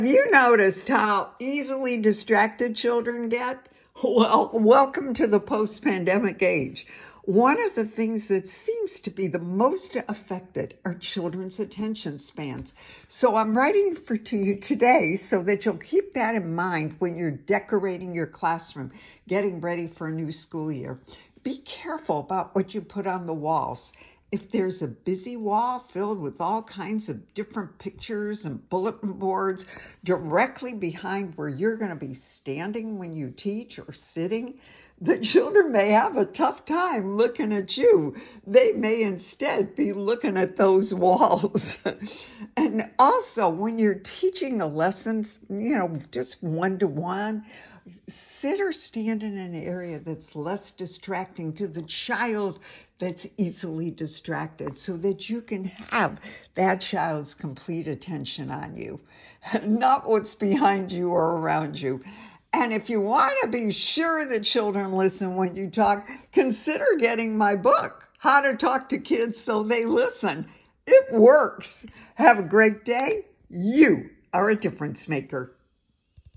Have you noticed how easily distracted children get? Well, welcome to the post-pandemic age. One of the things that seems to be the most affected are children's attention spans. So I'm writing to you today so that you'll keep that in mind when you're decorating your classroom, getting ready for a new school year. Be careful about what you put on the walls. If there's a busy wall filled with all kinds of different pictures and bulletin boards directly behind where you're going to be standing when you teach or sitting, the children may have a tough time looking at you. They may instead be looking at those walls. And also, when you're teaching a lesson, just one-to-one, sit or stand in an area that's less distracting to the child that's easily distracted so that you can have that child's complete attention on you, not what's behind you or around you. And if you want to be sure that children listen when you talk, consider getting my book, How to Talk to Kids So They Listen. It works. Have a great day. You are a difference maker.